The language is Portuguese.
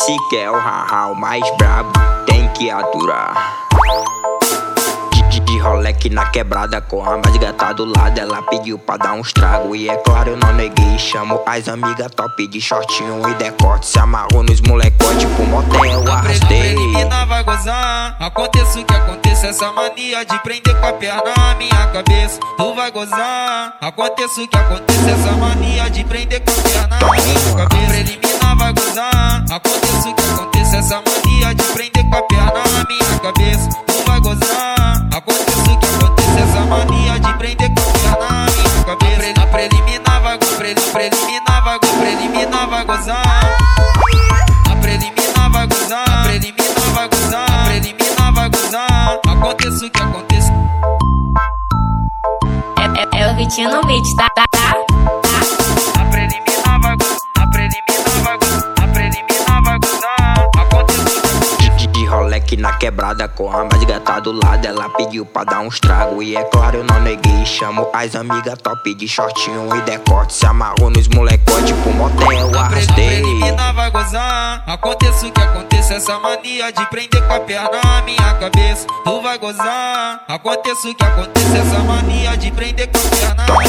Se quer o haha, o mais brabo, tem que aturar. De roleque na quebrada com a mais gata do lado. Ela pediu pra dar uns tragos e é claro eu não neguei. Chamo as amigas top de shortinho e decote. Se amarrou nos molecote pro motel, arrastei. A menina vai gozar, aconteça o que aconteça. Essa mania de prender com a perna na minha cabeça. Tu vai gozar, aconteça o que aconteça. Essa mania de prender com a perna na minha cabeça. Preliminar vai gozar, aconteça o que aconteça. Essa mania de prender com a perna na minha cabeça. Tu vai gozar, aconteça o que aconteça. Essa mania de prender com a perna na minha cabeça. A preliminar vai gozar, preliminar vai gozar, preliminar vai gozar. A preliminar vai gozar, a preliminar vai gozar, a preliminar vai gozar. Aconteça o que aconteça. É o Vitinho no beat, tá? A preliminar vai gozar, a preliminar vai gozar, a preliminar vai gozar. Aconteça o que aconteça. De roleque na quebrada com a mais gata do lado. Ela pediu pra dar uns tragos e é claro eu não neguei. Chamo as amigas top de shortinho e decote. Se amarrou nos molecote pro motel, arrastei. A preliminar vai gozar, aconteça o que aconteça. Essa mania de prender com a perna na minha cabeça. Tu vai gozar, aconteça o que aconteça. Essa mania de prender com a perna na minha